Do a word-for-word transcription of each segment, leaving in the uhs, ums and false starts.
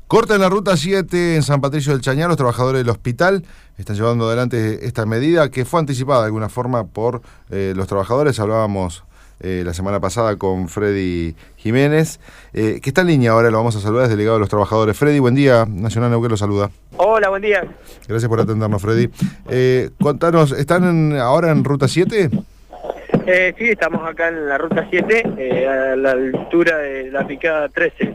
Corta en la ruta siete en San Patricio del Chañar. Los trabajadores del hospital están llevando adelante esta medida que fue anticipada de alguna forma por eh, los trabajadores. Hablábamos eh, la semana pasada con Freddy Jiménez, eh, que está en línea ahora, lo vamos a saludar, es delegado de los trabajadores. Freddy, buen día. Nacional Neuquén lo saluda. Hola, buen día. Gracias por atendernos, Freddy. Eh, contanos, ¿están en, ahora en ruta siete? Eh, sí, estamos acá en la ruta siete, eh, a la altura de la picada trece.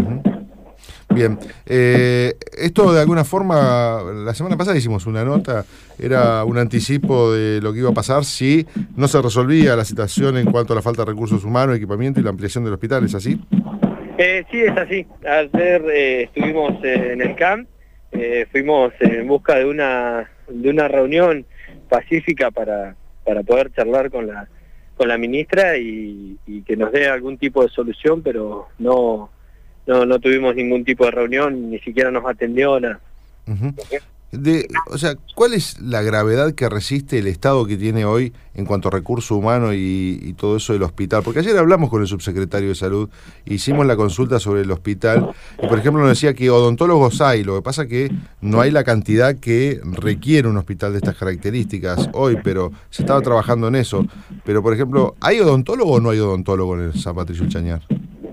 Bien, eh, esto de alguna forma, la semana pasada hicimos una nota, era un anticipo de lo que iba a pasar si no se resolvía la situación en cuanto a la falta de recursos humanos, equipamiento y la ampliación del hospital, ¿es así? Eh, sí, es así. Ayer eh, estuvimos eh, en el C A M, eh, fuimos en busca de una de una reunión pacífica para, para poder charlar con la, con la ministra y, y que nos dé algún tipo de solución, pero no... No, no tuvimos ningún tipo de reunión, ni siquiera nos atendió nada. Uh-huh. De, o sea, ¿cuál es la gravedad que resiste el estado que tiene hoy en cuanto a recursos humanos y, y todo eso del hospital? Porque ayer hablamos con el subsecretario de Salud, hicimos la consulta sobre el hospital, y por ejemplo nos decía que odontólogos hay, lo que pasa que no hay la cantidad que requiere un hospital de estas características hoy, pero se estaba trabajando en eso. Pero por ejemplo, ¿hay odontólogo o no hay odontólogo en el San Patricio del Chañar?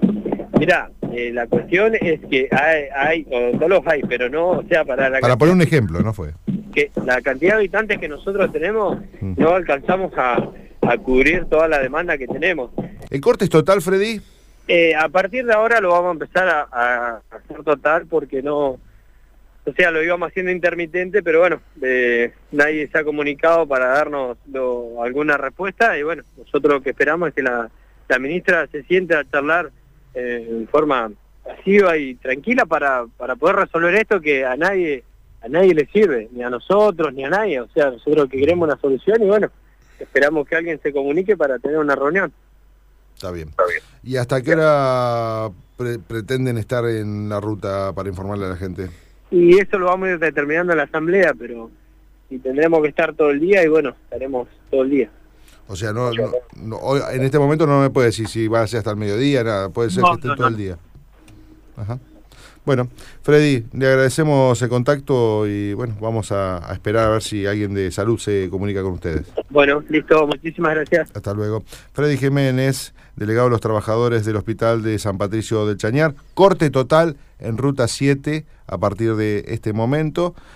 Mirá, eh, la cuestión es que hay, hay odontólogos hay, pero no, o sea, para la Para poner un ejemplo, ¿no fue? Que la cantidad de habitantes que nosotros tenemos, mm. no alcanzamos a, a cubrir toda la demanda que tenemos. ¿El corte es total, Freddy? Eh, a partir de ahora lo vamos a empezar a, a hacer total porque no, o sea, lo íbamos haciendo intermitente, pero bueno, eh, nadie se ha comunicado para darnos lo, alguna respuesta y bueno, nosotros lo que esperamos es que la, la ministra se siente a charlar Eh, en forma pasiva y tranquila para, para poder resolver esto que a nadie a nadie le sirve, ni a nosotros ni a nadie, o sea, nosotros que queremos una solución y bueno, esperamos que alguien se comunique para tener una reunión. Está bien. Está bien. ¿Y hasta qué hora pre pretenden estar en la ruta para informarle a la gente? Y eso lo vamos a ir determinando en la asamblea, pero y tendremos que estar todo el día y bueno, estaremos todo el día. O sea, no, no, no hoy, en este momento no me puede decir si va a ser hasta el mediodía, nada, puede ser no, que esté no, todo no. el día. Ajá. Bueno, Freddy, le agradecemos el contacto y bueno, vamos a, a esperar a ver si alguien de salud se comunica con ustedes. Bueno, listo, muchísimas gracias. Hasta luego. Freddy Jiménez, delegado de los trabajadores del Hospital de San Patricio del Chañar, corte total en ruta siete a partir de este momento.